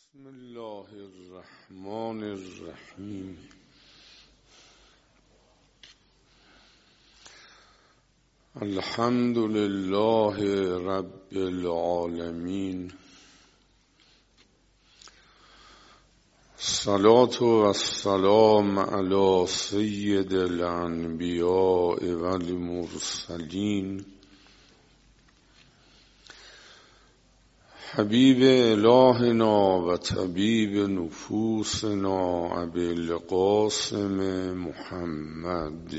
بسم الله الرحمن الرحیم. الحمد لله رب العالمین. الصلاة والسلام علی سید الانبیاء والمرسلین حبیب الهنا و طبیب نفوسنا ابی القاسم محمد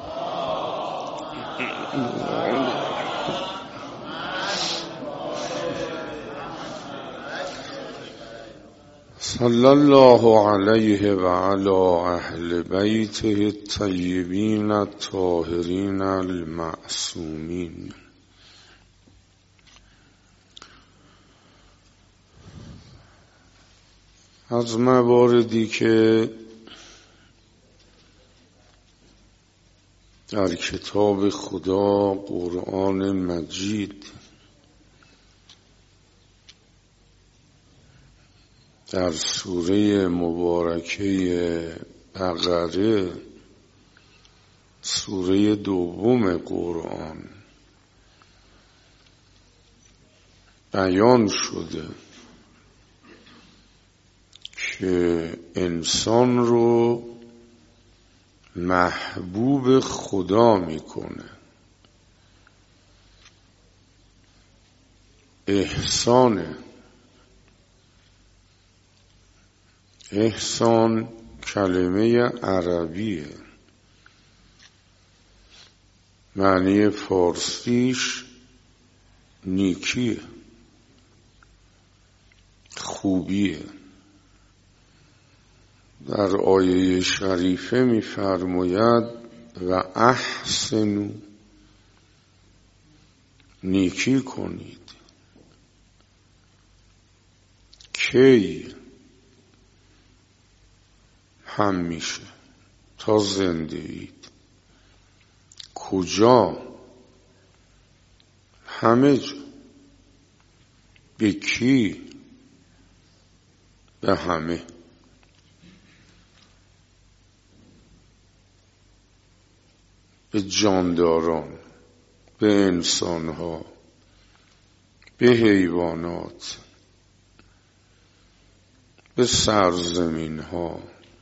صلی الله علیه و علی اهل بیته الطیبین الطاهرین المعصومین. از مواردی که در کتاب خدا قرآن مجید در سوره مبارکه بقره، سوره دوم قرآن بیان شده که انسان رو محبوب خدا میکنه. احسان کلمه عربیه، معنی فارسیش نیکیه، خوبیه. در آیه شریفه می‌فرماید و احسنوا، نیکی کنید. کی؟ همیشه، تا زنده اید. کجا؟ همه جا. به کی؟ به همه. به جانداران، به انسانها، به حیوانات، به سرزمینها.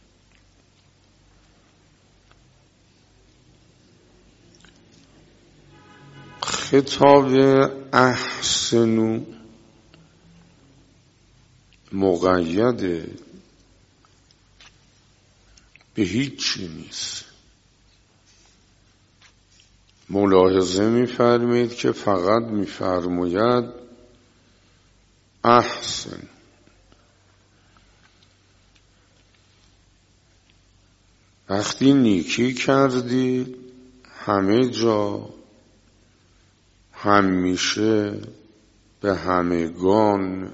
خطاب احسنوا مقید به هیچی نیست. ملاحظه می‌فرمایید که فقط می‌فرماید احسن. وقتی نیکی کردی همه جا، همیشه، به همگان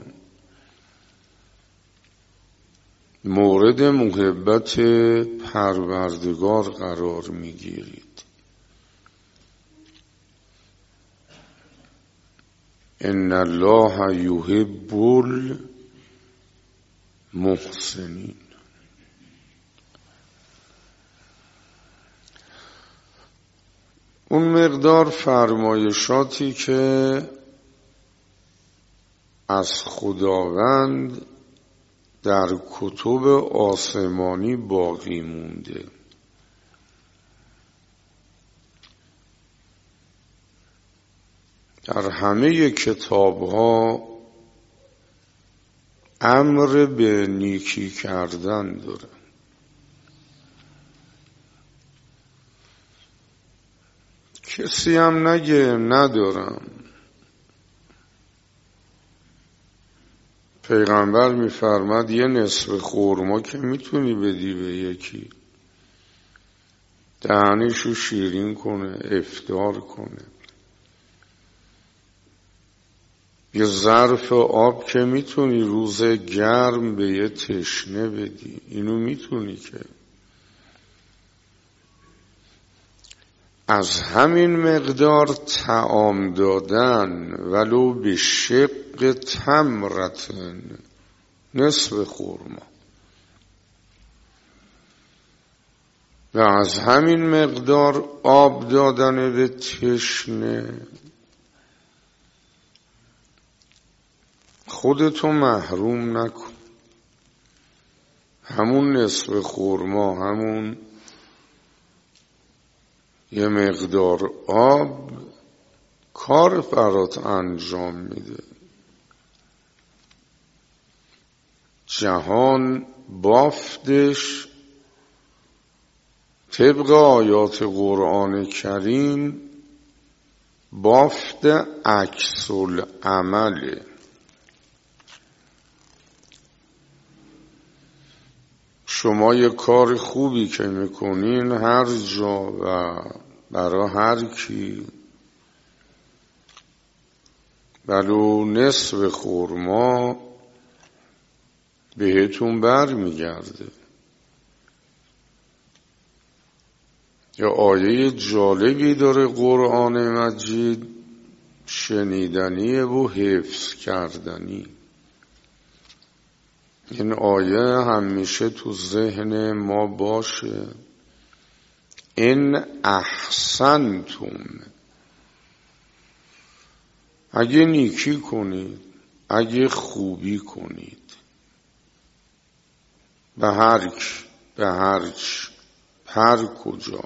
مورد محبت پروردگار قرار می‌گیرید. ان الله یحب المحسنین. اون مقدار فرمایشاتی که از خداوند در کتب آسمانی باقی مونده، در همه کتاب‌ها امر به نیکی کردن داره. کسی هم نگه ندارم. پیغمبر می‌فرماد یه نصف خرما که میتونی بدی به یکی، دهنشو شیرین کنه، افطار کنه. یه ظرف آب که میتونی روز گرم به یه تشنه بدی، اینو میتونی. که از همین مقدار طعام دادن ولو به شق تمرتن نصف خرما. و از همین مقدار آب دادن به تشنه خودتو محروم نکن. همون نصف خرما، همون یه مقدار آب کار برات انجام میده. جهان بافتش طبق آیات قرآن کریم بافت عکس العمله. شما یه کار خوبی که میکنین هر جا و برای هر کی، ولو نصف خرما بهتون بر میگرده. یا آیه جالبی داره قرآن مجید، شنیدنیه و حفظ کردنی. این آیه همیشه تو ذهن ما باشه. ان احسنتم، اگه نیکی کنید، اگه خوبی کنید، به هر کجا،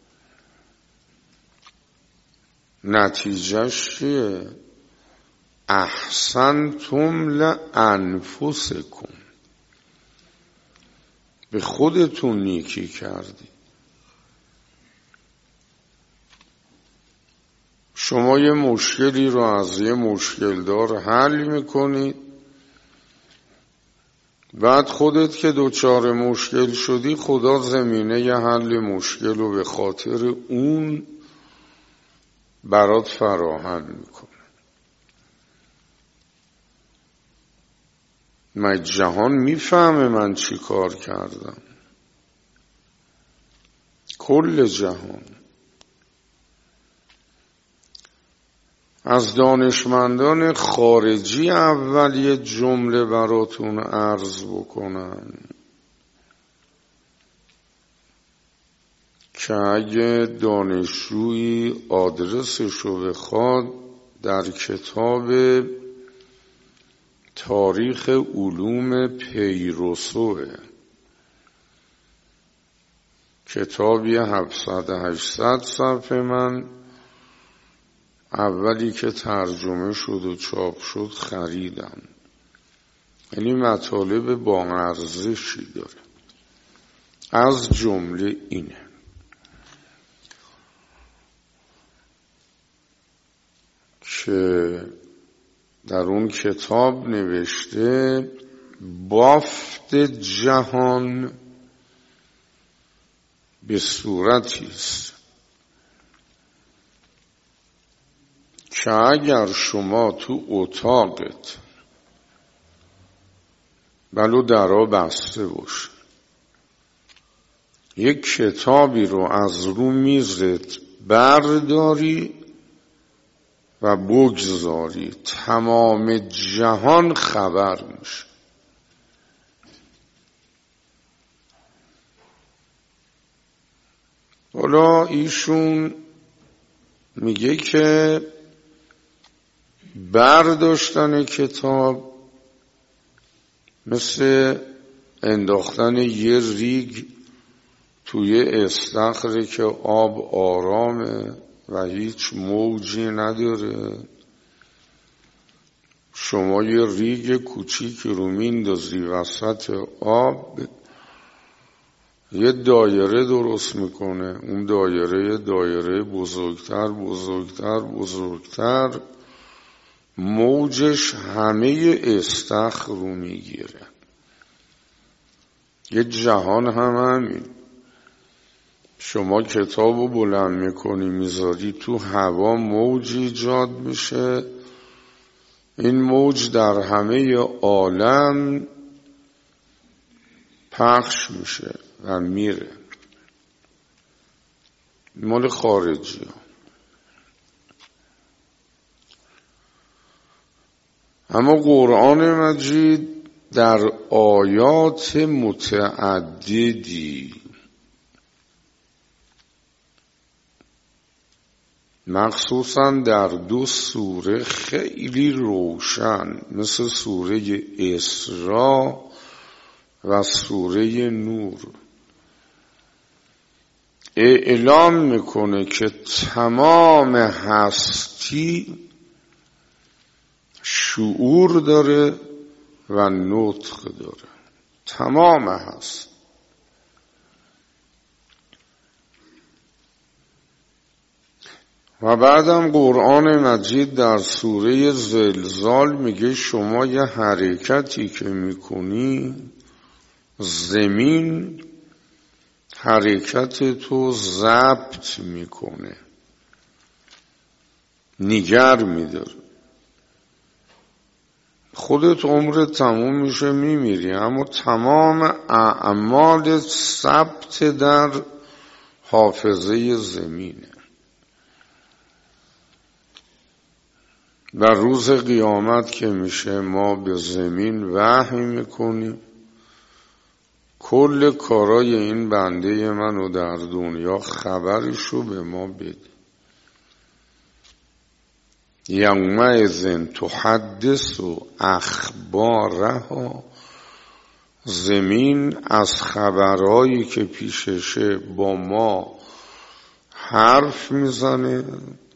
نتیجهش چیه؟ احسنتم لانفسکم، به خودتون نیکی کردی. شما یه مشکلی رو از یه مشکل دار حل میکنید، بعد خودت که دوچار مشکل شدی خدا زمینه ی حل مشکل رو به خاطر اون برات فراهم میکنه. من جهان میفهمه من چی کار کردم، کل جهان. از دانشمندان خارجی اول یه جمله براتون عرض بکنم که اگه دانشجویی آدرسشو بخواد در کتاب تاریخ علوم پیروسوه، کتابی 700-800 صفحه، من اولی که ترجمه شد و چاپ شد خریدم. یعنی مطالب با ارزشی داره. از جمله اینه که در اون کتاب نوشته بافت جهان به صورتی است که اگر شما تو اتاقت ولو درا بسته باشه یک کتابی رو از رو میزت برداری و بگذاری، تمام جهان خبر میشه. حالا ایشون میگه که برداشتن کتاب مثل انداختن یه ریگ توی استخری که آب آرامه و هیچ موجی نداره. شما یه ریگ کوچیکی رو میندازی وسط آب، یه دایره درست میکنه. اون دایره بزرگتر بزرگتر بزرگتر، موجش همه استخر رو میگیره. یه جهان هم همین. شما کتابو بلند میکنی میذاری تو هوا، موج ایجاد میشه. این موج در همه عالم پخش میشه و میره. مال خارجی ها. اما قرآن مجید در آیات متعددی مخصوصاً در 2 سوره خیلی روشن مثل سوره اسراء و سوره نور اعلام میکنه که تمام هستی شعور داره و نطق داره، تمام هست. و بعدم قرآن مجید در سوره زلزال میگه شما یه حرکتی که میکنی زمین حرکت تو ضبط میکنه، نگر میداره. خودت عمرت تموم میشه میمیری، اما تمام اعمال ثبت در حافظه زمینه. در روز قیامت که میشه ما به زمین وحی میکنیم کل کارای این بنده منو در دنیا خبرشو به ما بده. یومئذ تحدث اخبارها، زمین از خبرهایی که پیششه با ما حرف میزنه.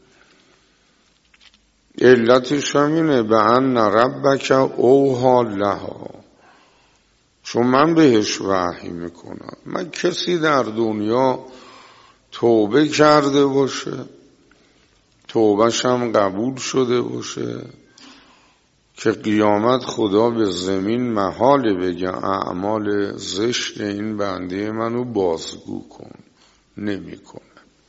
علتش همینه به ان ربک اوحی لها، چون من بهش وحی میکنم. من کسی در دنیا توبه کرده باشه توبهش هم قبول شده باشه که قیامت خدا به زمین محاله بگه اعمال زشت این بنده منو بازگو کن، نمیکنه.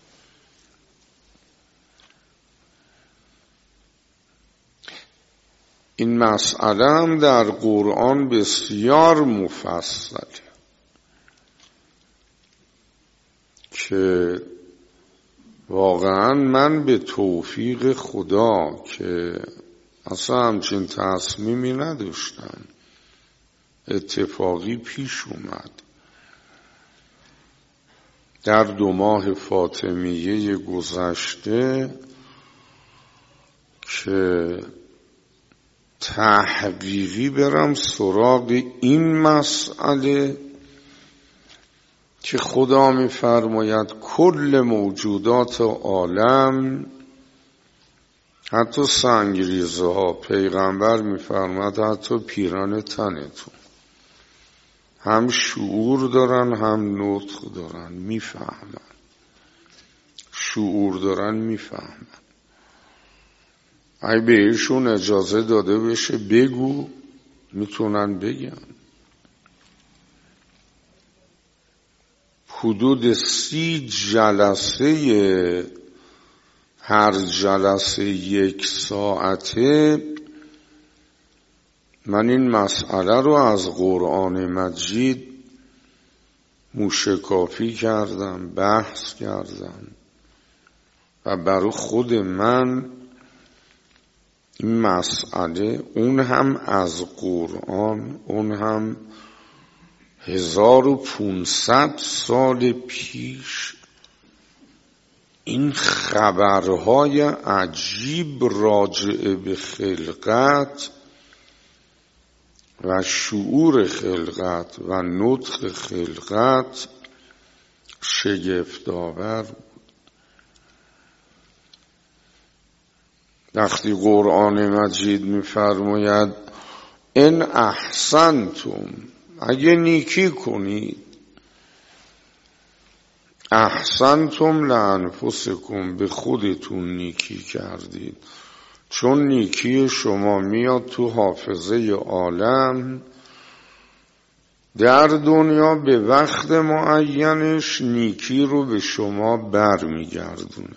این مسئله هم در قرآن بسیار مفصله که واقعا من به توفیق خدا که اصلا همچین تصمیمی نداشتم، اتفاقی پیش اومد. در 2 ماه فاطمیه گذشته که تحقیقی برم سراغ این مسئله که خدا می‌فرماید کل موجودات عالم، حتی سنگریزه ها، پیغمبر می‌فرماید حتی پیران تنتون هم شعور دارن هم نطق دارن، میفهمن. شعور دارن میفهمن. اگه بهشون اجازه داده بشه بگو میتونن بگن. حدود 30 جلسه، هر جلسه 1 ساعته من این مسئله رو از قرآن مجید موشکافی کردم، بحث کردم و برای خود من این مسئله، اون هم از قرآن، اون هم 1500 سال پیش، این خبرهای عجیب راجع به خلقت و شعور خلقت و نطق خلقت شگفت‌آور بود. وقتی قرآن مجید می‌فرماید ان احسنتم، اگه نیکی کنید، احسنتم لانفسکم، به خودتون نیکی کردید، چون نیکی شما میاد تو حافظه عالم، در دنیا به وقت معینش نیکی رو به شما برمیگردونه،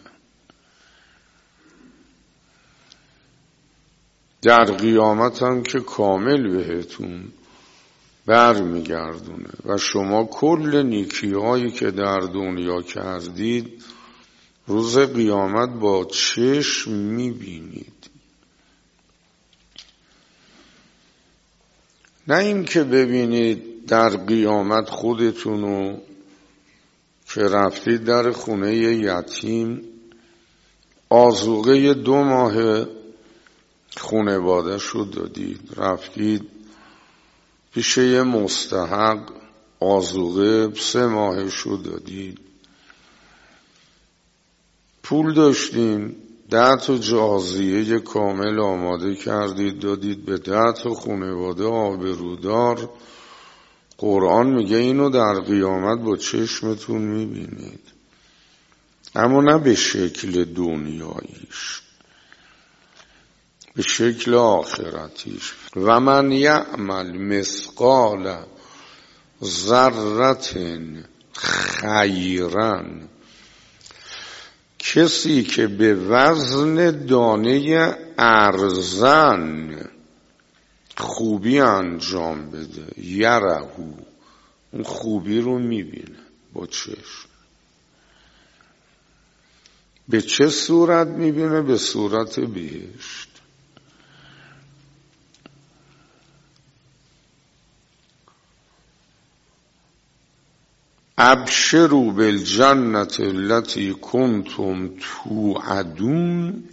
در قیامت هم که کامل بهتون برمیگردونه و شما کل نیکی هایی که در دنیا کردید روز قیامت با چشم میبینید. نه این که ببینید در قیامت خودتونو که رفتید در خونه یتیم آذوقه 2 ماه خانواده شو دادید، رفتید پیش یه مستحق آذوقه 3 ماه شو دادید، پول داشتین 10 تا جازیه کامل آماده کردید دادید به 10 تا خانواده آبرودار. قرآن میگه اینو در قیامت با چشمتون میبینید، اما نه به شکل دنیاییش، به شکل آخرتیش. و من یعمل مثقال ذره خیرا، کسی که به وزن دانه ارزن خوبی انجام بده، یرهو، اون خوبی رو میبینه با چشم. به چه صورت میبینه؟ به صورت بهشت. ابشروا بالجنة التي کنتم توعدون.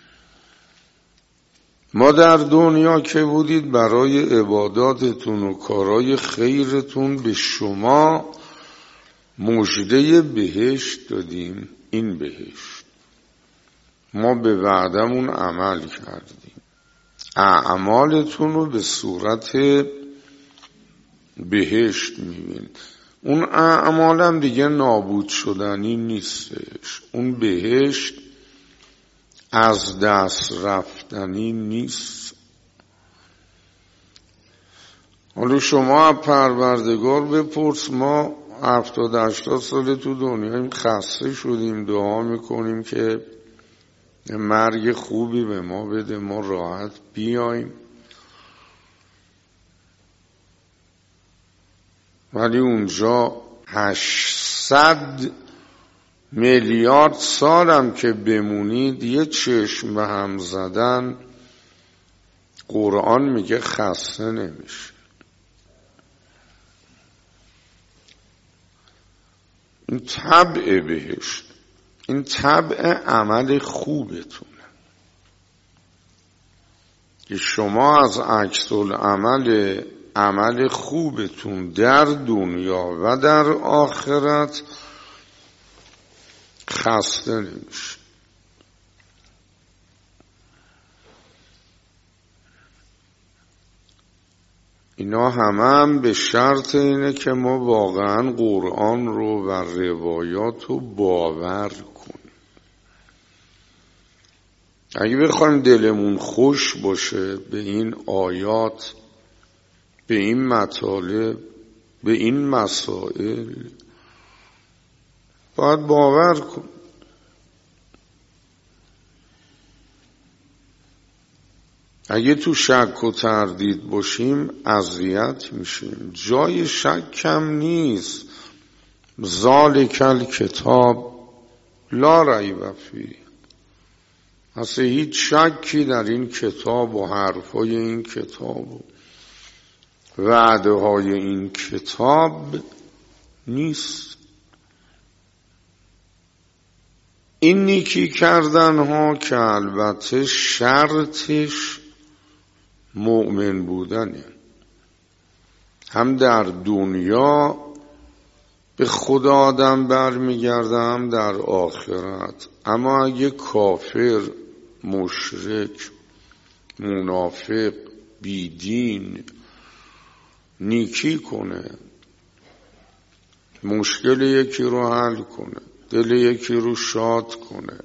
ما در دنیا که بودید برای عباداتتون و کارهای خیرتون به شما مژده بهشت دادیم. این بهشت ما به وعدمون عمل کردیم، اعمالتون رو به صورت بهشت میبینید. اون اعمالم دیگه نابود شدنی نیستش، اون بهشت از دست رفتنی نیست. حالا شما پروردگار بپرس، ما 70-80 سال تو دنیاییم، خسته شدیم، دعا میکنیم که مرگ خوبی به ما بده ما راحت بیایم، ولی اونجا 800 میلیارد سالم که بمونید یه چشم به هم زدن قرآن میگه خسته نمیشه. این طبع بهشت، این طبع عمل خوبتونه که شما از عکس العمل عمل خوبتون در دنیا و در آخرت خسته نمیشه. اینا هم به شرط اینه که ما واقعا قرآن رو و روایات رو باور کنیم. اگه بخوایم دلمون خوش باشه به این آیات، به این مطالب، به این مسائل، باید باور کنیم. اگه تو شک و تردید باشیم اذیت میشیم. جای شک کم نیست. ذالک الکتاب لا ریب فیه. اصلا هیچ شکی در این کتاب و حرفای این کتاب و وعده های این کتاب نیست. این نیکی کردن ها که البته شرطش مؤمن بودنه، هم در دنیا به خدا آدم برمیگرده هم در آخرت. اما اگه کافر، مشرک، منافق، بیدین نیکی کنه، مشکل یکی رو حل کنه، دل یکی رو شاد کنه،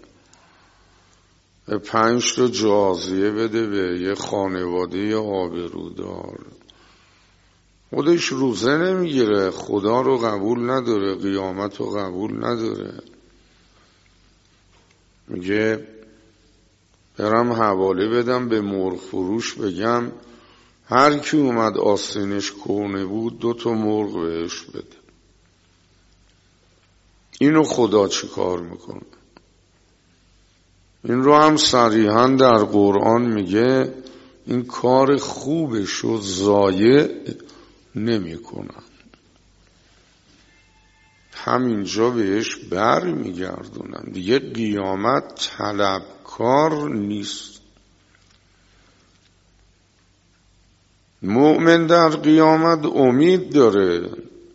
5 تا جازیه بده به یه خانواده آبرودار، خودش روزه نمیگیره، خدا رو قبول نداره، قیامت رو قبول نداره، میگه برم حواله بدم به مرغ فروش بگم هر کی اومد آستینش کهنه بود 2 تا مرغ بهش بده. اینو خدا چی کار میکنه؟ این رو هم صریحا در قرآن میگه این کار خوبش رو ضایع نمی کنن، همینجا بهش بر میگردونن. دیگه قیامت طلبکار نیست. مؤمن در قیامت امید داره،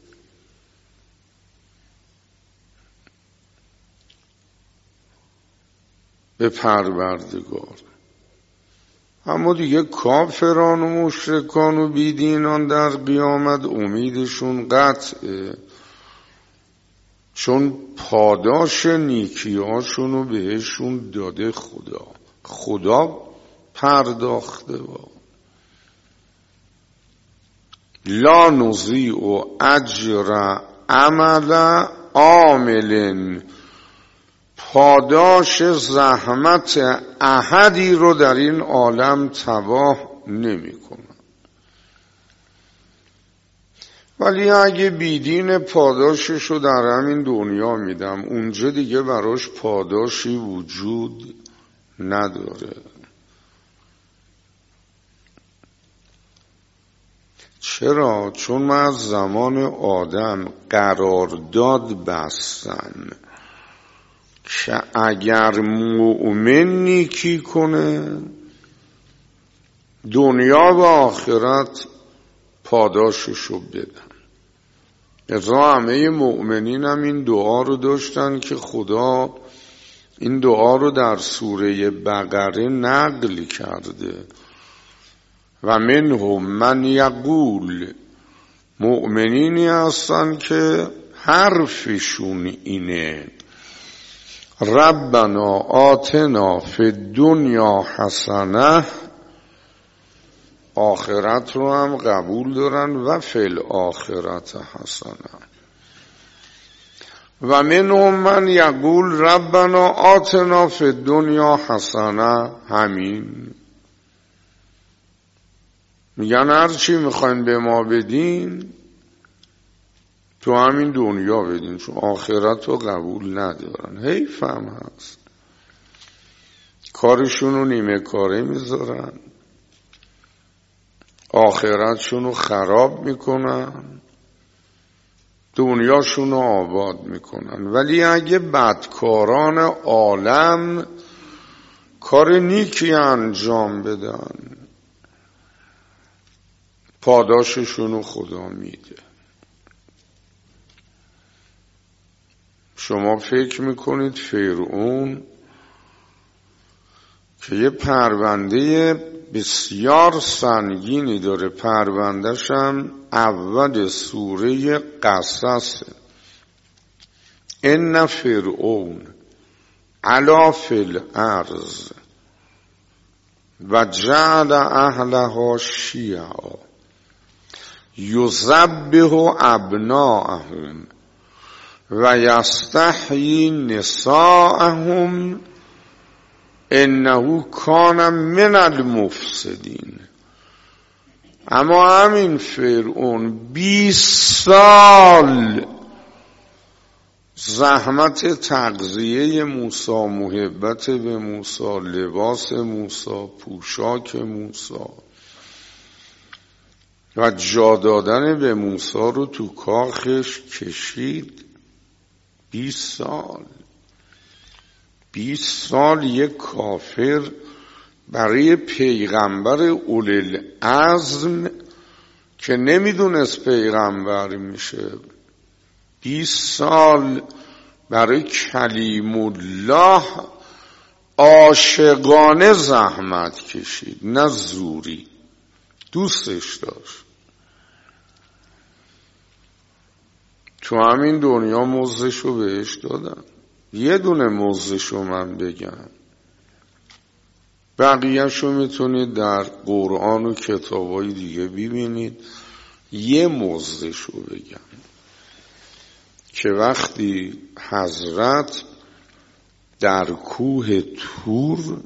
به پروردگار. اما دیگه کافران و مشرکان و بیدینان در قیامت امیدشون قطعه، چون پاداش نیکیاشونو بهشون داده خدا پرداخته. لا نضیع اجر عمل عامل، پاداش زحمت احدی رو در این عالم تباه نمی کنه. ولی اگه بیدین پاداشش رو در همین دنیا میدم، اونجا دیگه براش پاداشی وجود نداره. چرا؟ چون من از زمان آدم قرارداد بستن که اگر مؤمن نیکی کنه دنیا و آخرت پاداششو بدن. ازا همه مؤمنین هم این دعا رو داشتن که خدا این دعا رو در سوره بقره نقل کرده. و منهم من یقول، مؤمنینی هستن که حرفشون اینه ربنا آتنا فی الدنیا حسنه، آخرت رو هم قبول دارن و فی الاخرت حسنه. و منهم من یقول ربنا آتنا فی الدنیا حسنه، همین میگن هر چی میخواین به ما بدین تو همین دنیا بدین، چون آخرت رو قبول ندارن. حیف هم هست، کارشون رو نیمه کاره میذارن، آخرتشون رو خراب میکنن، دنیاشون رو آباد میکنن. ولی اگه بدکاران عالم کار نیکی انجام بدن پاداششون رو خدا میده. شما فکر میکنید فرعون که یه پرونده بسیار سنگینی داره، پروندهش هم اول سوره قصص، ان فرعون علا فی الارض و جعل اهلها شیعا یذبح ابناءهم و یستحیی نساءهم انه کان من المفسدین. اما همین فرعون 20 سال زحمت تغذیه موسی، محبت به موسی، لباس موسی، پوشاک موسی و جا دادن به موسی رو تو کاخش کشید. 20 سال یک کافر برای پیغمبر اولوالعزم که نمیدونست پیغمبر میشه، 20 سال برای کلیم الله عاشقانه زحمت کشید، نه زوری، دوستش داشت. تو همین دنیا مزدشو بهش دادن. یه دونه مزدشو من بگم، بقیهشو میتونید در قرآن و کتابای دیگه ببینید. یه مزدشو بگم که وقتی حضرت در کوه طور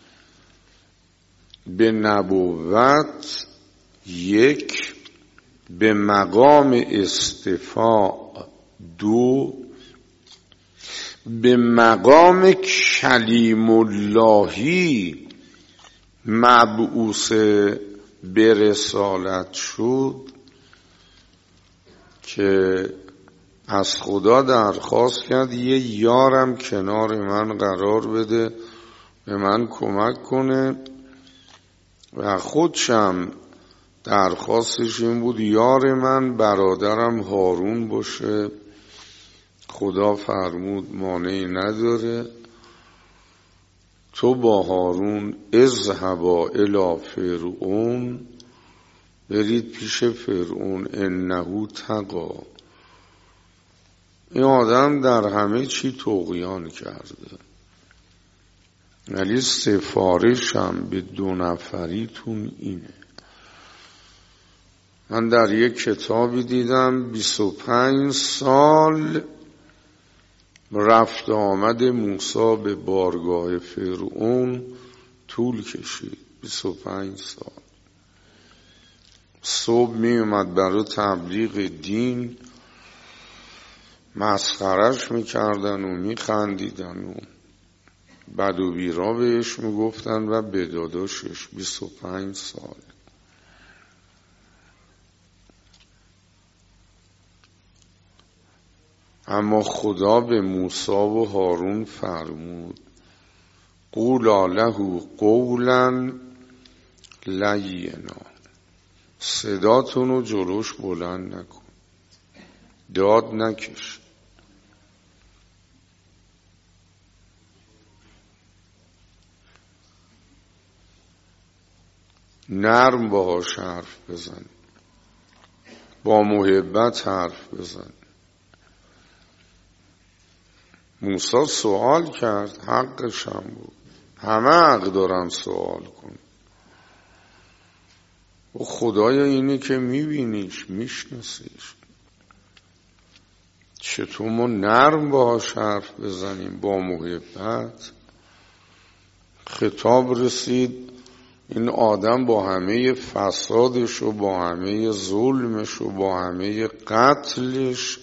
به نبوت 1، به مقام استفاء 2، به مقام کلیم اللهی مبعوث به رسالت شد که از خدا درخواست کرد یه یارم کنار من قرار بده، به من کمک کنه و خودشم درخواستش این بود یار من برادرم هارون باشه. خدا فرمود مانعی نداره، تو با هارون اذهبا الی فرعون، برید پیش فرعون، انه طغی، این آدم در همه چی طغیان کرده، ولی سفارشم به 2 نفریتون اینه. من در یک کتابی دیدم 25 سال رفت آمد موسی به بارگاه فرعون طول کشید. 25 سال صبح می اومد برای تبلیغ دین، مسخرش میکردن و میخندیدن و بد و بیرا بهش میگفتن و به داداشش. 25 سال. اما خدا به موسی و هارون فرمود قولا له قولا لینا، صداتونو جلوش بلند نکن، داد نکش، نرم باهاش حرف بزن، با محبت حرف بزن. موسی سوال کرد، حقش هم بود، همه حق دارن سوال کن. و خدای اینی که میبینیش، میشناسیش، چطور ما نرم باهاش حرف بزنیم با محبت. خطاب رسید این آدم با همه فسادش و با همه ظلمش و با همه قتلش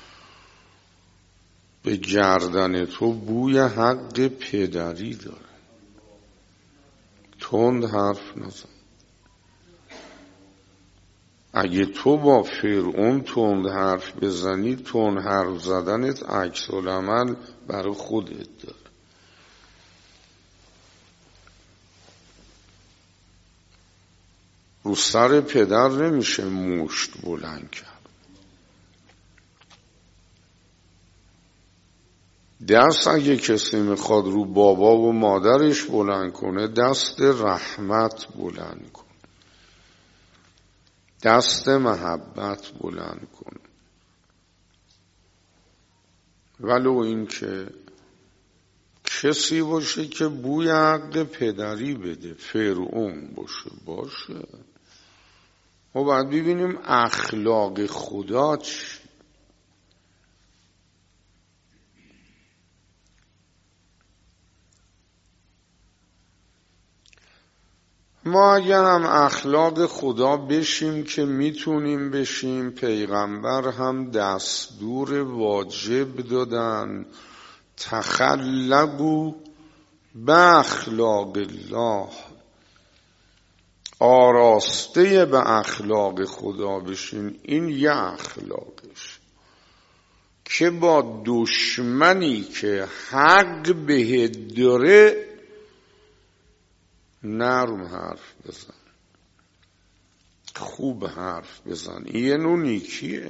به گردن تو بوی حق پدری داره، تند حرف نزن. اگه تو با فرعون تند حرف بزنی، تند حرف زدنت عکس العمل برای خودت داره. رو سر پدر نمیشه مشت بلند کرد. دست اگه کسی میخواد رو بابا و مادرش بلند کنه، دست رحمت بلند کن، دست محبت بلند کن. ولو این که کسی باشه که بوی حق پدری بده، فرعون باشه. ما باید ببینیم اخلاق خدا چی. ما اگر هم اخلاق خدا بشیم که میتونیم بشیم، پیغمبر هم دستور واجب دادن تخلقوا باخلاق الله، آراسته به اخلاق خدا بشین. این یه اخلاقش که با دشمنی که حق بهت داره نرم حرف بزن، خوب حرف بزن. یه نوع نیکیه.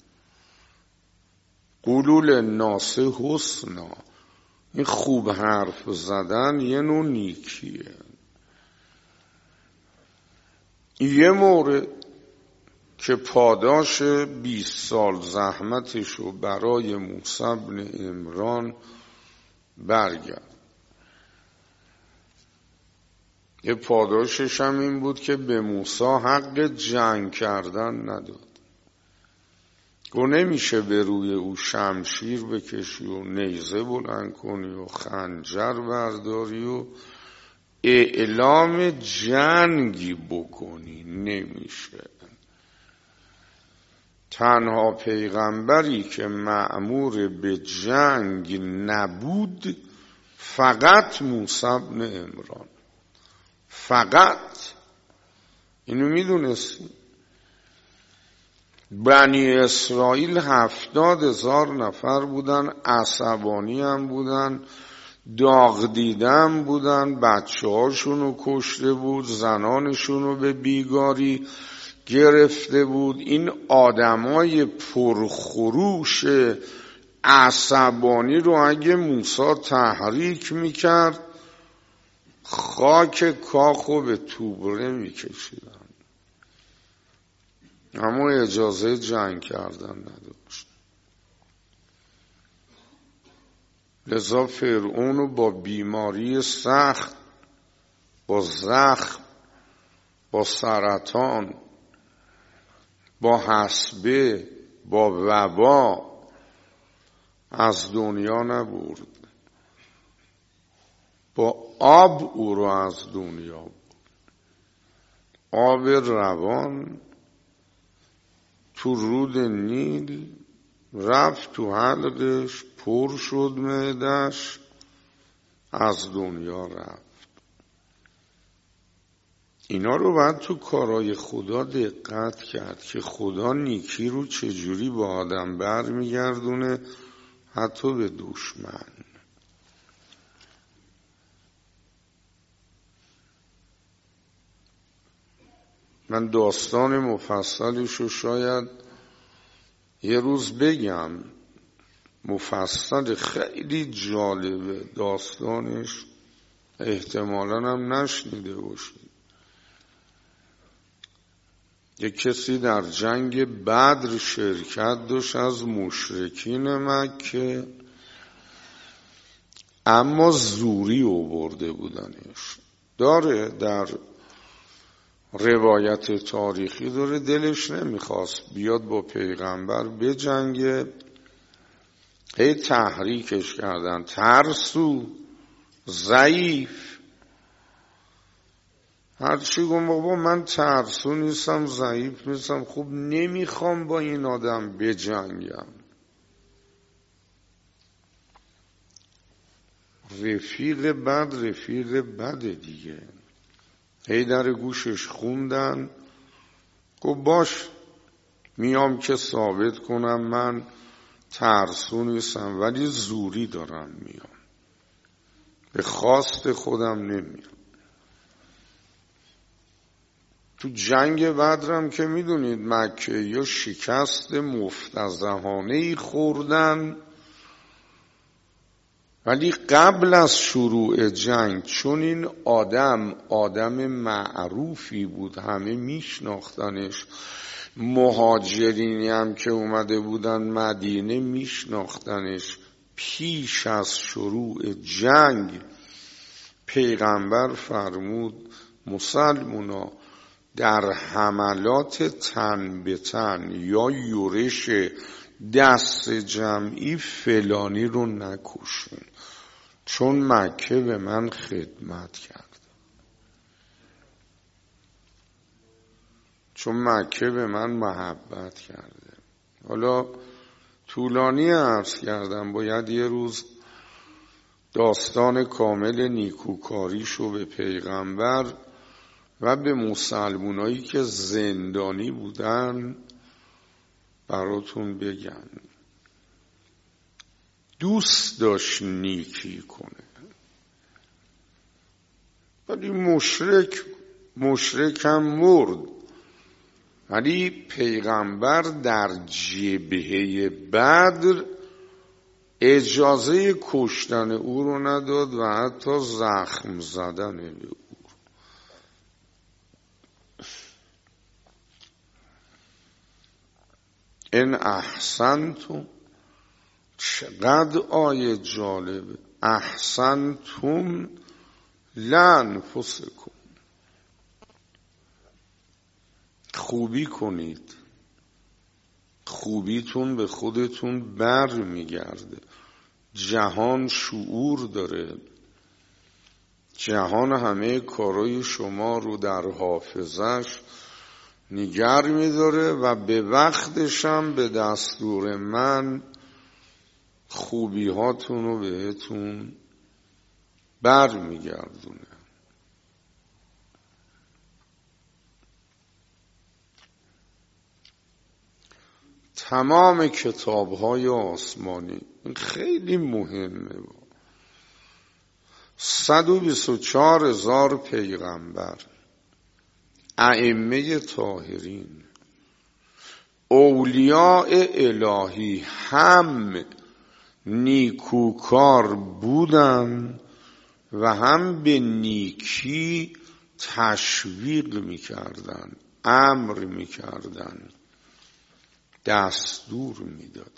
قولوا للناس حسنا، این خوب حرف زدن یه نوع نیکیه. یه مورد که پاداش 20 سال زحمتشو برای موسی بن عمران برگرد. یه پاداشش هم این بود که به موسی حق جنگ کردن نداد. گو نمیشه به روی او شمشیر بکشی و نیزه بلند کنی و خنجر برداری و اعلام جنگی بکنی، نمیشه. تنها پیغمبری که مأمور به جنگ نبود فقط موسی بن عمران، فقط اینو میدونستی بنی اسرائیل 70,000 نفر بودن، عصبانی هم بودن، داغ دیدن بودن، بچه هاشونو کشته بود، زنانشونو به بیگاری گرفته بود. این آدمای پرخروش عصبانی رو اگه موسی تحریک میکرد خاک کاخو به توبره میکشیدن، اما اجازه جنگ کردن نداشت. لذا فرعون با بیماری سخت، با زخم، با سرطان، با حصبه، با وبا از دنیا نبرد، با آب او رو از دنیا برد. آب روان تو رود نیل رفت تو حلقش، پر شد معدش، از دنیا رفت. اینا رو باید تو کارهای خدا دقت کرد که خدا نیکی رو چجوری با آدم برمیگردونه، حتی به دشمن. من داستان مفصلش رو شاید یه روز بگم، مفصل خیلی جالبه داستانش، احتمالاً هم نشنیده باشید. یک کسی در جنگ بدر شرکت داشت از مشرکین مکه، اما زوری آورده بودنش. داره در روایت تاریخی داره، دلش نمیخواست بیاد با پیغمبر بجنگه، هی تحریکش کردن، ترسو، ضعیف. هرچی گفت بابا من ترسو نیستم، ضعیف نیستم، خب نمیخوام با این آدم بجنگم. رفیق بد دیگه. هی در گوشش خوندن، گفت باش میام که ثابت کنم من ترسو نیستم، ولی زوری دارم میام، به خواست خودم نمیام. تو جنگ بدرم که میدونید مکه یا شکست مفتضحانه‌ای خوردن، ولی قبل از شروع جنگ چون این آدم معروفی بود، همه میشناختنش، مهاجرینی هم که اومده بودن مدینه میشناختنش، پیش از شروع جنگ پیغمبر فرمود مسلمونا در حملات تن به تن یا یورش دست جمعی فلانی رو نکشون، چون مکه به من خدمت کرد، چون مکه به من محبت کرده. حالا طولانی عرض کردم، باید یه روز داستان کامل نیکوکاریشو به پیغمبر و به مسلمونایی که زندانی بودن براتون بگن. دوست داشت نیکی کنه، ولی مشرک هم مرد، ولی پیغمبر در جبهه بدر اجازه کشتن او رو نداد و حتی زخم زدن به او. ان احسنتم، چقدر آیه جالبه، احسنتم لانفسکم، خوبی کنید، خوبیتون به خودتون بر میگرده. جهان شعور داره، جهان همه کارای شما رو در حافظش نگر میداره و به وقتش هم به دستور من خوبی هاتون رو بهتون بر میگردونه. تمام کتاب‌های آسمانی، این خیلی مهمه، 124,000 پیغمبر، ائمه طاهرین، اولیاء الهی هم نیکوکار بودن و هم به نیکی تشویق میکردن، امر میکردن، دستور میدادن.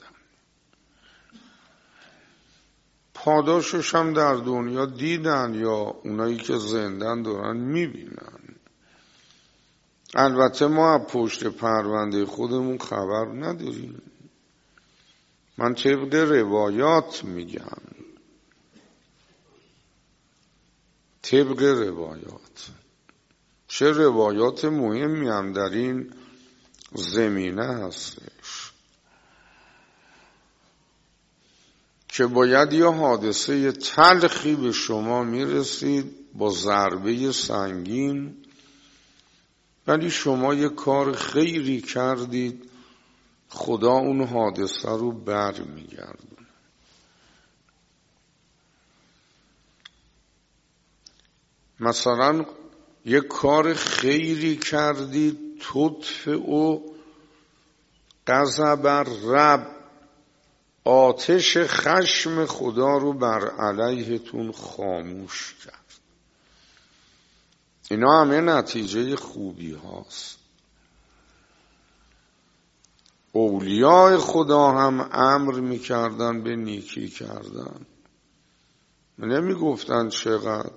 پاداشش هم در دنیا دیدن یا اونایی که زندن دارن میبینن. البته ما از پشت پرونده خودمون خبر نداریم. من طبق روایات میگم، طبق روایات. چه روایات مهمی هم در این زمینه هستش که باید یه حادثه تلخی به شما میرسید با ضربه سنگین، ولی شما یه کار خیری کردید، خدا اون حادثه رو بر میگردونه. مثلا یه کار خیری کردید، تطفئ غضب رب، آتش خشم خدا رو بر علیهتون خاموش کرد. اینا همه نتیجه خوبی هاست. اولیاء خدا هم امر میکردن به نیکی کردن، نمیگفتن چقدر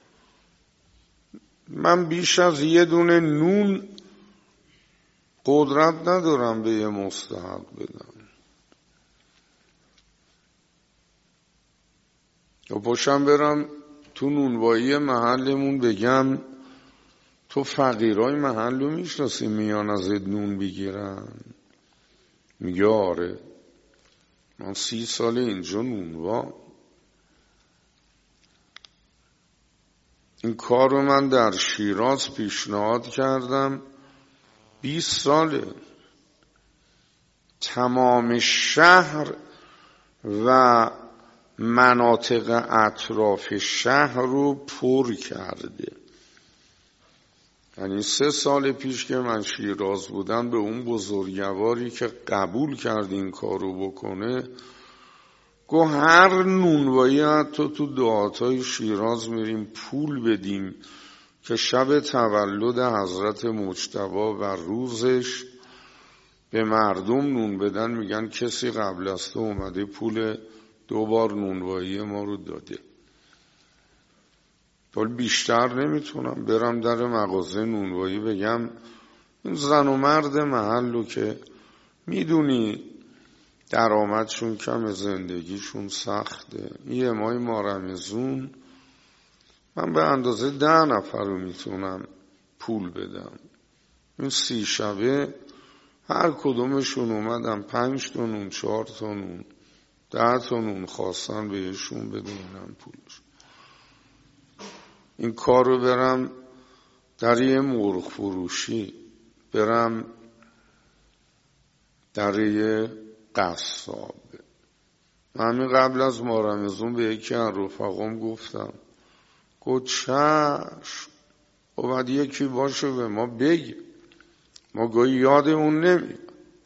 من بیش از یه دونه نون قدرت ندارم به یه مستحق بدم، یا پاشم برم تو نونوایی محلمون بگم تو فقیرای محل رو میشناسی میان از نون بگیرن؟ میگه آره، من 30 سال اینجا نونوا. این کار رو من در شیراز پیشنهاد کردم، 20 ساله. تمام شهر و مناطق اطراف شهر رو پر کرده. یعنی 3 سال پیش که من شیراز بودم، به اون بزرگواری که قبول کرد این کار رو بکنه، گو هر نونوایی حتی تو دهاتای شیراز میریم پول بدیم که شب تولد حضرت مجتبی و روزش به مردم نون بدن. میگن کسی قبل از تو اومده پول 2 بار نونوایی ما رو داده. ولی بیشتر نمیتونم برم در مغازه نونوایی بگم این زن و مرد محل رو که میدونی درآمدشون کم، زندگیشون سخته، یه ماه ما رمضون من به اندازه 10 نفر رو میتونم پول بدم. این 30 شبه هر کدومشون اومدم 5 تا نون، 4 تا نون، 10 تا نون خواستن بهشون بدونم پولش. این کار رو برم در یه مرغ فروشی، برم در یه قصاب. من همین قبل از ماه رمضان به یکی از رفقام گفتم، گفت چشم، باید یکی باشه به ما بگه، ما گاهی یادمون نمیاد.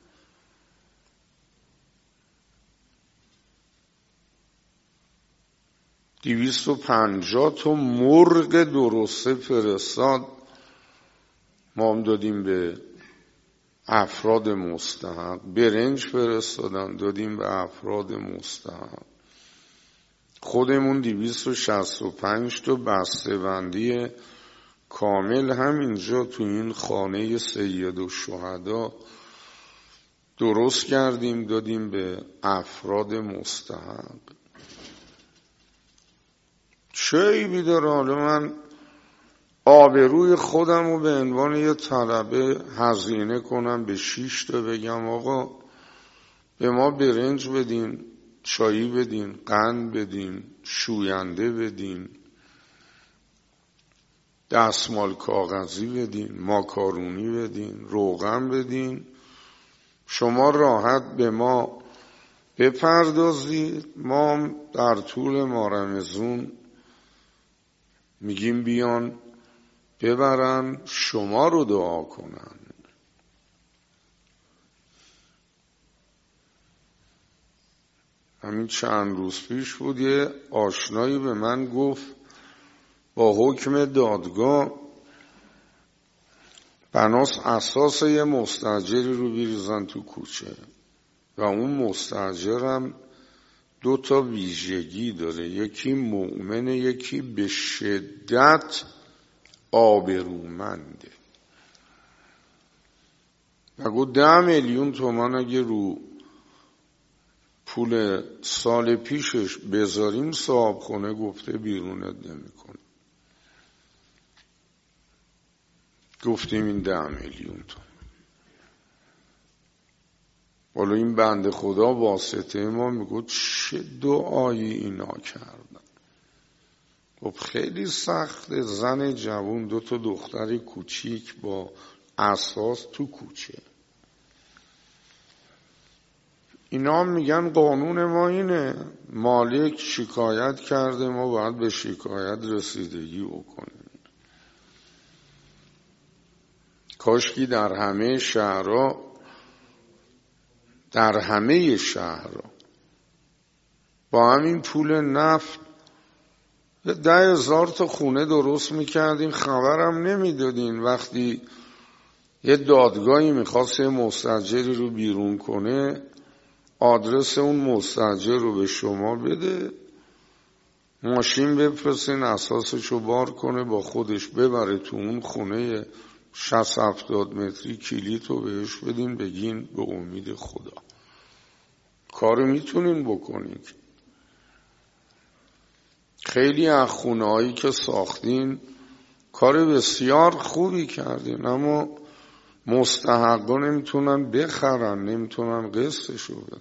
دویست و 250 تا مرغ درسته فرستاد، ما هم دادیم به افراد مستحق. برنج فرستادن، دادیم به افراد مستحق. خودمون 265 تا بسته بندی کامل همینجا تو این خانه سید الشهدا درست کردیم، دادیم به افراد مستحق. چه عیبی داره حالا من آبروی خودم رو به عنوان یه طلبه هزینه کنم به 6 تا بگم آقا به ما برنج بدین، چایی بدین، قند بدین، شوینده بدین، دستمال کاغذی بدین، ماکارونی بدین، روغن بدین، شما راحت به ما بپردازید، ما در طول ماه رمضان میگیم بیان ببرن شما رو دعا کنن. همین چند روز پیش بود یه آشنایی به من گفت با حکم دادگاه بناس اساس یه مستاجری رو بریزن تو کوچه و اون مستاجرم 2 ویژگی داره، یکی مؤمنه، یکی به شدت آبرومنده. و گفت 10 میلیون تومان اگه رو پول سال پیشش بذاریم صاحب خونه گفته بیرونت نمیکنه. گفتیم این 10 میلیون تومان. حالا این بنده خدا واسطه ما میگه چه دعایی اینا کردن. خب خیلی سخته، زن جوون 2 دختر کوچیک با اساس تو کوچه. اینا میگن قانون ما اینه، مالک شکایت کرده ما باید به شکایت رسیدگی بکنیم. کاشکی در همه شهرها با همین پول نفت 10,000 تا خونه درست میکردین، خبرم نمیدادین. وقتی یه دادگاهی میخواست یه مستاجری رو بیرون کنه، آدرس اون مستاجر رو به شما بده، ماشین بفرستین اساسشو بار کنه با خودش ببره تو اون خونه 60-70 متری، کلیدو بهش بدین بگین به امید خدا. کارو میتونین بکنین. خیلی از خونه‌هایی که ساختین کار بسیار خوبی کردین، اما مستحقا نمیتونن بخرن، نمیتونن قسطشو بدن.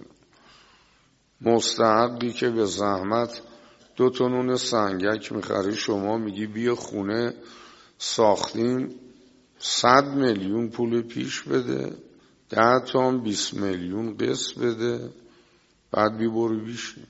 مستحقی که به زحمت 2 نون سنگک میخری، شما میگی بیا خونه ساختیم 100 میلیون پول پیش بده، 10 20 میلیون قسط بده، بعد بی برو بیشی.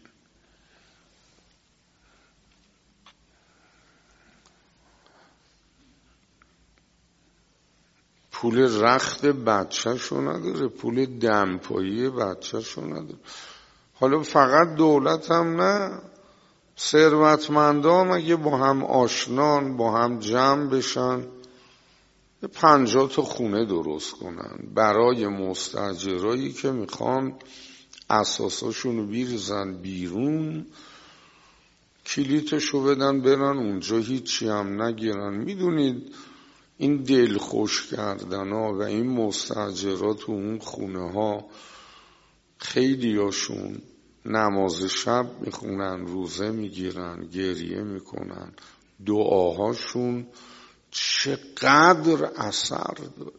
پول رخت بچه شو نداره، پول دمپایی بچه شو نداره. حالا فقط دولت هم نه، ثروتمندان اگه با هم آشنان، با هم جمع بشن 50 تا خونه درست کنن برای مستاجرایی که میخوان اساساشونو بریزن بیرون، کلیتشو بدن برن اونجا، هیچی هم نگیرن. میدونید این دل خوش کردن ها و این مستاجرات تو اون خونه ها، خیلی هاشون نماز شب میخونن، روزه میگیرن، گریه میکنن، دعاهاشون چقدر اثر داره،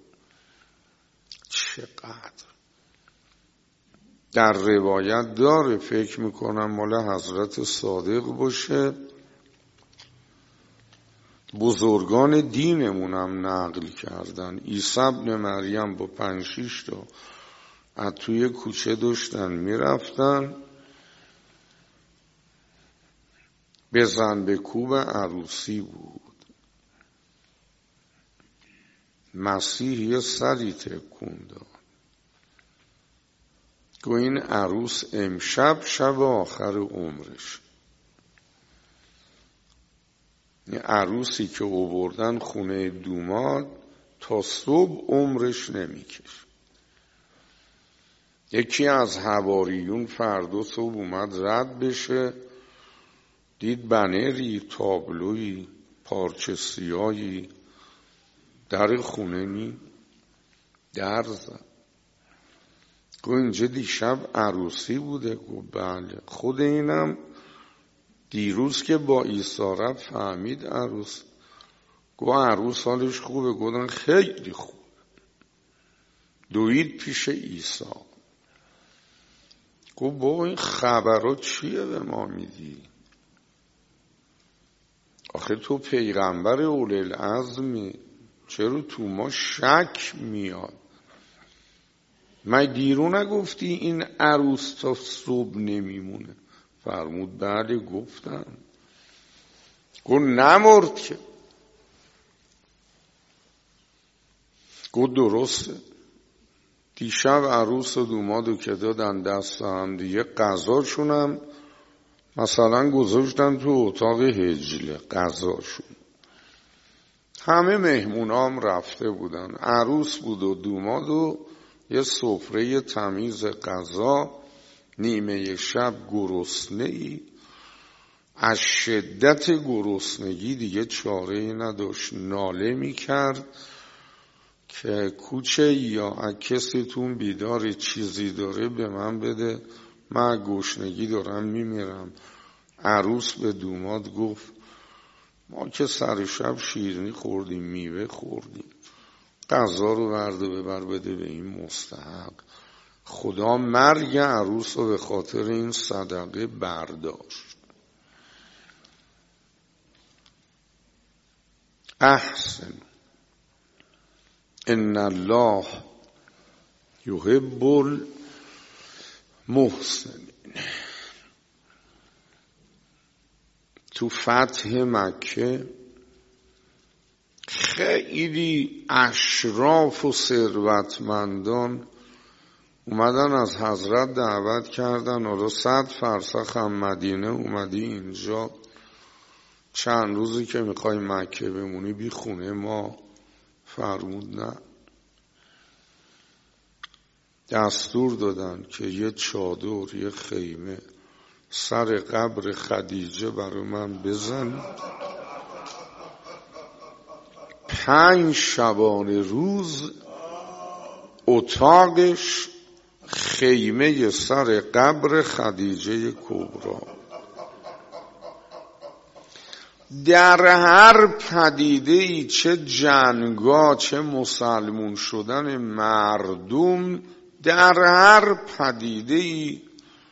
چقدر. در روایت داره، فکر میکنم مال حضرت صادق باشه، بزرگان دینمونم نقل کردن. عیسی ابن مریم با 5-6 تا از توی کوچه داشتن میرفتن، بزن به کوب عروسی بود. مسیح یه سری تکون داد، گو این عروس امشب شب آخر عمرش. این عروسی که آوردن خونه دوماد تا صبح عمرش نمیکش. یکی از حواریون فردا صبح اومد رد بشه، دید بنری، تابلوی، پارچه سیاهی در خونه نی، در زد. گو اینجا دیشب عروسی بوده؟ گو بله. خود اینم دیروز که با عیسی رفت فهمید عروس. گو عروس حالش خوبه؟ گفتن خیلی خوب. دوید پیش عیسی. گو بابا این خبرها چیه به ما میدی؟ آخه تو پیغمبر اولوالعزمی، چرا تو ما شک میاد؟ من دیرو نگفتی این عروس تا صبح نمیمونه؟ فرمود بله گفتم. گفت نمرد که. گفت درسته. دیشب عروس و دومادو که دادن دست هم دیگه، غذاشونم مثلا گذاشتن تو اتاق هجله غذاشون. همه مهمونام رفته بودن، عروس بود و دوماد و یه سفره تمیز غذا. نیمه شب گرسنه‌ای، از شدت گرسنگی دیگه چاره‌ای نداشت، ناله میکرد که کوچه یا کسیتون بیدار چیزی داره به من بده، من گشنگی دارم میمیرم. عروس به دوماد گفت ما که سر شب شیرینی خوردیم، میوه خوردیم، غذا رو برده ببر بده به این مستحق. خدا مرگ عروس رو به خاطر این صدقه برداشت. احسن ان الله یحب المحسنین. تو فتح مکه خیلی اشراف و ثروتمندان اومدن از حضرت دعوت کردن، حالا 100 فرسخ هم مدینه اومدی اینجا، چند روزی که میخوای مکه بمونی بی خونه ما. فرمود نه. دستور دادن که یه چادر، یه خیمه سر قبر خدیجه برای من بزن، 5 شبانه روز اتاقش خیمه سر قبر خدیجه کبرا. در هر پدیده‌ای، چه جنگا چه مسلمون شدن مردم، در هر پدیده‌ای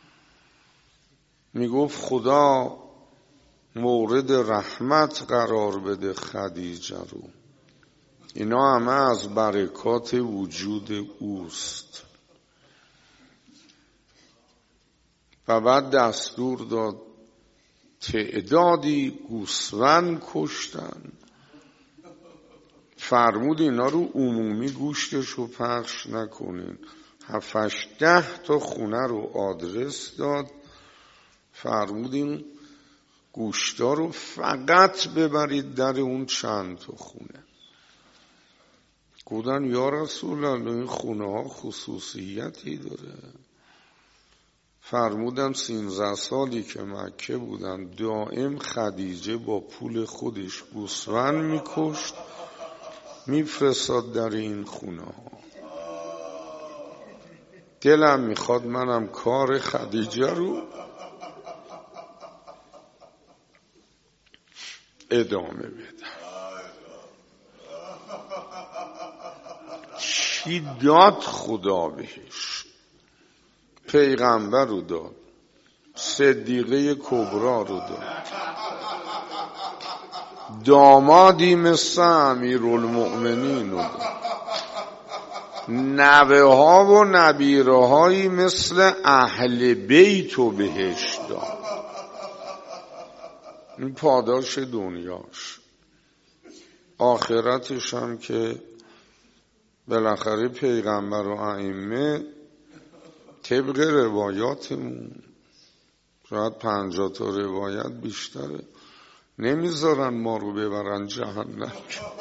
میگفت خدا مورد رحمت قرار بده خدیجه رو، اینا همه از برکات وجود اوست. و بعد دستور داد تعدادی گوسفند کشتن. فرمود اینا رو عمومی گوشتش رو پخش نکنین. 7-10 تا خونه رو آدرس داد. فرمود این گوشتا رو فقط ببرید در اون چند تا خونه. گفتن یا رسول الله این خونه ها خصوصیتی داره. فرمودن 13 سالی که مکه بودن دائم خدیجه با پول خودش گوسفند میکشت میفرستاد در این خونه ها. دلم میخواد منم کار خدیجه رو ادامه بدم. چی داد خدا بهش؟ پیغمبر رو داد، صدیقه کبرا رو داد، دامادی مثل امیرالمؤمنین رو داد، نوه ها و نبیره هایی مثل اهل بیت رو بهش داد. این پاداش دنیاش. آخرتش هم که بالاخره پیغمبر و ائمه طبق روایاتمون، شاید 50 تا روایت بیشتره، نمیذارن ما رو ببرن جهنم.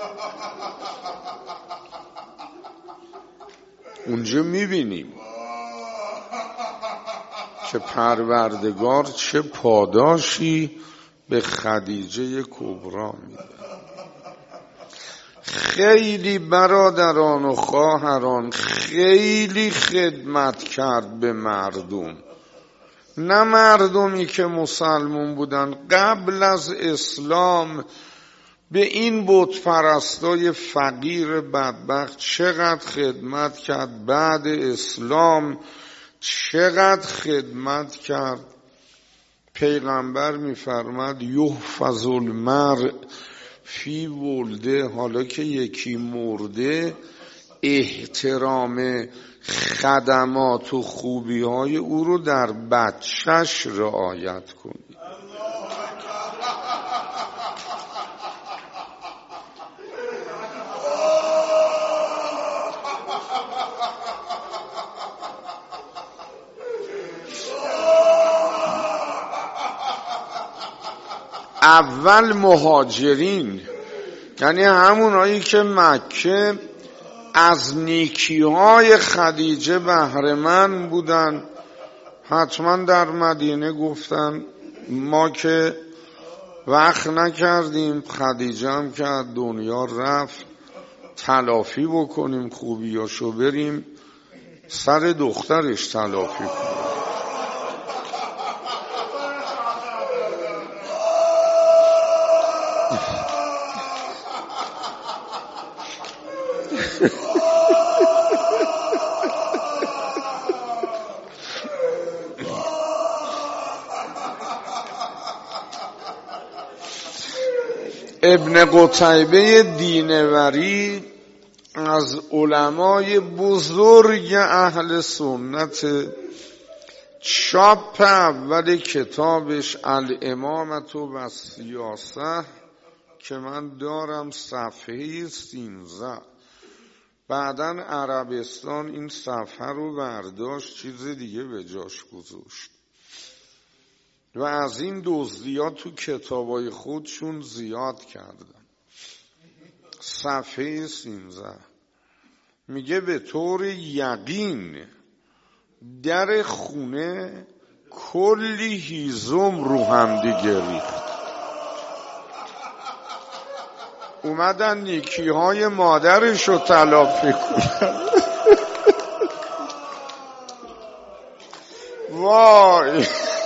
اونجا میبینیم که پروردگار چه پاداشی به خدیجه کبرا میده. خیلی برادران و خواهران خیلی خدمت کرد به مردم، نه مردمی که مسلمون بودن قبل از اسلام. به این بت پرستای فقیر بدبخت چقدر خدمت کرد، بعد اسلام چقدر خدمت کرد. پیغمبر میفرماد یحفظ المرء فی ولده، حالا که یکی مرده احترام خدمات و خوبی های او رو در بچهش رعایت کنید. اول مهاجرین، یعنی همونایی که مکه از نیکی‌های خدیجه بهره‌مند بودن، حتما در مدینه گفتن ما که وقت نکردیم، خدیجه هم که از دنیا رفت، تلافی بکنیم خوبیاشو، بریم سر دخترش تلافی کنیم. ابن قتیبه دینوری از علمای بزرگ اهل سنت، چاپ اول کتابش الامامة و السیاسه که من دارم صفحه 13، بعداً عربستان این صفحه رو برداشت چیز دیگه به جاش گذاشت و از این دزدیات تو کتابای خودشون زیاد کردن. صفحه 13 میگه به طور یقین در خونه کلی هیزم رو هم دیگه ریخت، اومدن نیکی‌های مادرش رو تلافی کنن. وای